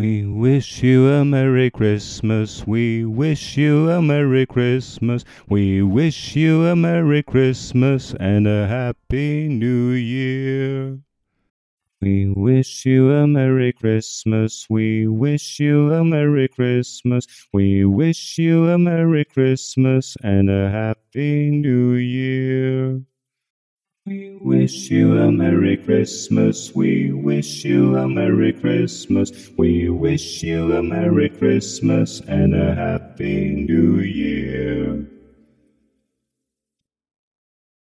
We wish you a Merry Christmas. We wish you a Merry Christmas. We wish you a Merry Christmas and a Happy New Year. We wish you a Merry Christmas. We wish you a Merry Christmas. We wish you a Merry Christmas and a Happy New Year. We wish you a Merry Christmas. We wish you a Merry Christmas. We wish you a Merry Christmas and a Happy New Year.